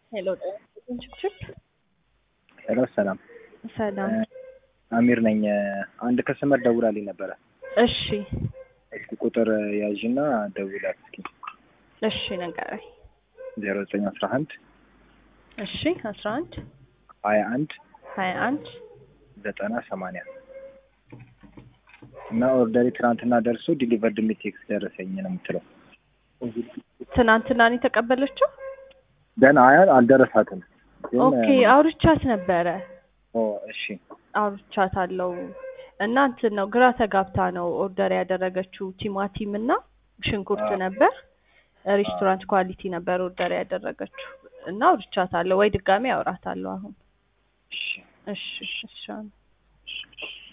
ሄሎ ችፕ ሄሎ ሰላም ሰላም። አሚር ነኝ። አንድ ከስተመር ደውላልኝ ነበረ። እሺ እስኪ ቁጥር ያዥና ደውላት እስኪ። እሺ ንገረኝ። 0911 እሺ 11 21 21 90 80 እና ኦርደሪ ትናንትና ደርሶ ዲሊቨርድ ቴክስት ደረሰኝ ነው የምትለው። ትናንትና ነው የተቀበለችው? ገና አልደረሳትም። ኦኬ አውርቻት ነበረ። እሺ አውርቻት አለው እና እንትን ነው ግራ ተጋብታ ነው ኦርደር ያደረገችው። ቲማቲም እና ሽንኩርት ነበር። ሬስቶራንት ኳሊቲ ነበር ኦርደር ያደረገችው እና አውርቻት አለው። ወይ ድጋሜ አውራታለሁ አሁን። እሺ እሺ እሺ